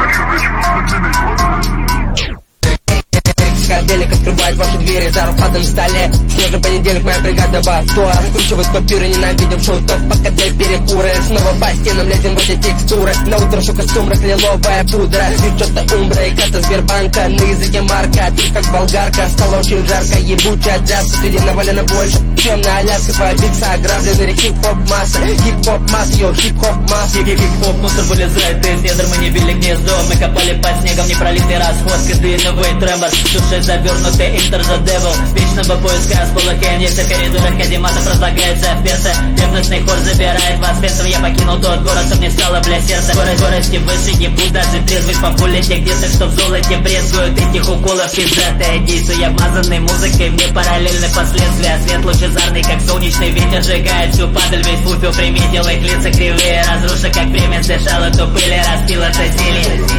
Делик открывает ваши двери за рукавом столе. Снежный понедельник, моя бригада Батуа раскручивает папиры, ненавидим шутов. Пока для перекуры, снова по стенам лезем в эти текстуры. На утро шука сумрак, лиловая пудра. Девчата Умбра и карта Сбербанка. На языке марка, ты как болгарка. Стало очень жарко, ебучая джаз. Среди навалено больше, чем на Аляске. Побиться ограбленный хип-хоп масса. Хип-хоп масса, йо, хип-хоп масса. Хип-хоп мусор вылезает из недр, мы не били гнездо. Мы копали под снегом, непролитый расход. Кадыновый трембор, души завернутый Enter the Devil. Вечного поиска с полокем, если в коридорах казематов разлагается в перце. Ревностный хор забирает вас пенсом. Я покинул тот город, чтоб не стало бля сердца. Скорости выше, ебу даже трезвый по пуле. Те где-то, что в золоте брезгуют этих уколов пиздатая действия. Обмазанный музыкой, мне параллельны последствия. Свет лучезарный, как солнечный ветер, сжигает всю падаль. Весь фуфел приметил, их лица кривые. Разруша, как время смешала, то пыли распила, то зелье.